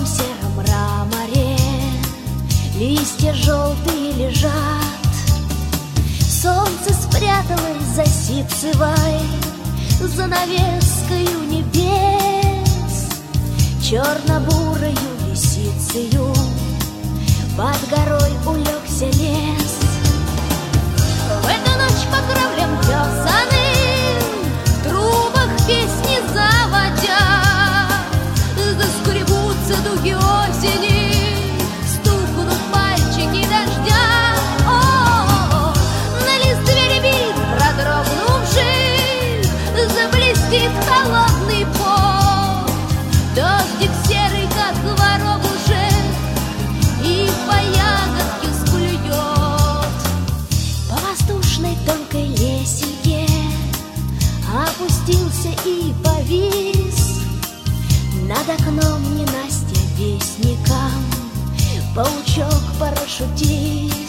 голубом сером мраморе листья желтые лежат. Солнце спряталось за ситцевой занавескою небес, черно-бурою лисицею под горой улегся лес. В эту ночь по кровлям тесаным в трубах песни заводя заскребутся дуги осени, стукнут пальчики дождя. О-о-о, на листве рябин продрогнувший заблестит холодный пот. Дождик серый, как воробушек, и по ягодке сплюет. По воздушной тонкой лесенке опустился и повис над окном ненастья вестником паучок-парашютист.